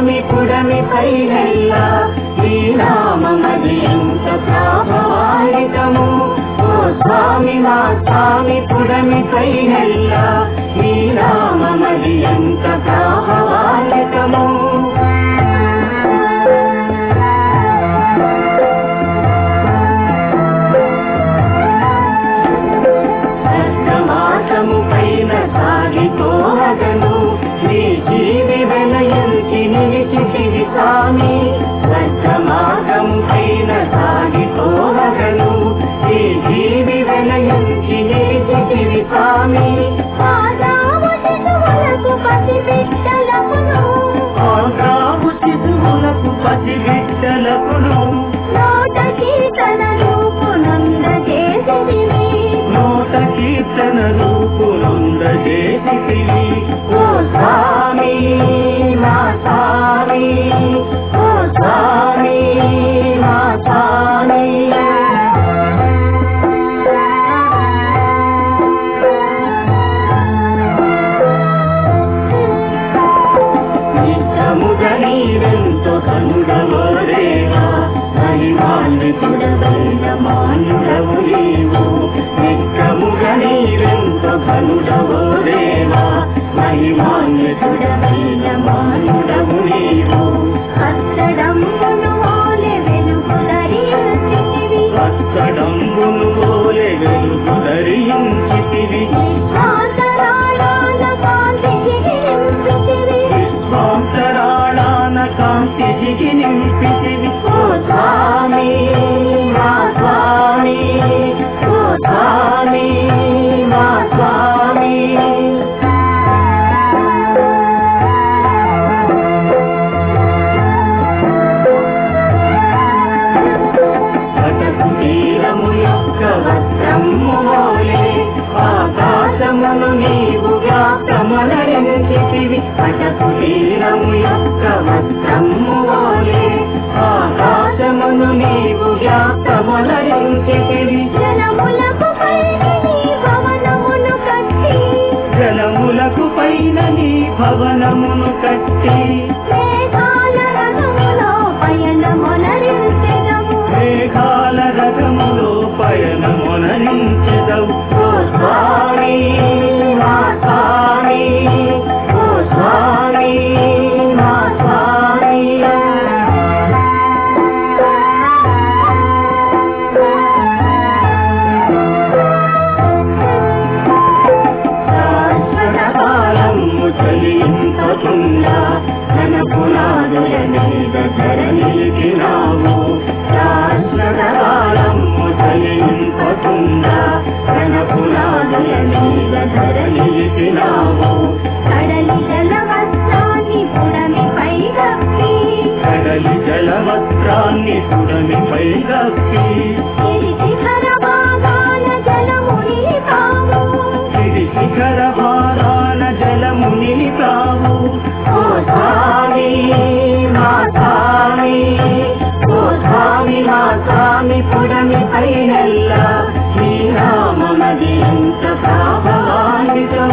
స్వామి పుడమి పైనెల్ల నీ నామమది ఎంత ప్రభావితము ఓ స్వామి మా స్వామి పుడమి పైనెల్ల నీ నామమది ఎంత ప్రభావితము సాగిపోవగను నీ జీవి వెలయంచి నిలిచితివి స్వామి సత్యమార్గము పైన సాగిపోవగను నీ జీవి వెలయంచి నిలిచితివి స్వామి ఆదాము శిశువులకు పసిబిడ్డలకును నోట కీర్తన రూపునొందజేసితివి ఓ స్వామి మా స్వామి ఓ స్వామి మా స్వామి నిత్యముగా నీవెంతో కనుడవో దేవా మహిమాన్వితుడవైన మానుడవు నీవు నిత్యముగా నీవెంతో కనుడవో దేవా మహిమాన్వితుడవైన మానుడవు నీవు అచ్చడంబును ఓలె వెలుగు ధరించితివి విశ్వాంతరాళాన కాంతికి నింపితివి ఓ స్వామి మా స్వామి ఓ స్వామి మా స్వామి కటకు తీరము యొక్క వస్త్రము వోలే ఆకాశమును నీవు వ్యాప్తమనరించితివి కటకు తీరము యొక్క వస్త్రము వోలే ఆకాశమును నీవు వ్యాప్తమనరించితివి జలములకు పైన నీ భవనమును కట్టి మేఘాల రథములో పయనమునరించెదవు ఓ స్వామి మా స్వామి ఓ స్వామి మా స్వామి చలింపకుండా తన పునాదుల మీద ధరనిలిపినావు శాశ్వతకాలము చలింపకుండా తన పునాదుల మీద ధరనిలిపినావు కడలి జలవస్త్రాన్ని పుడమిపై గప్పి శిఖర భాగాన జలము నిలిపావు ఓ స్వామి మా స్వామి ఓ స్వామి మా స్వామి పుడమి పైనెల్ల నీ నామమది ఎంత ప్రభావితం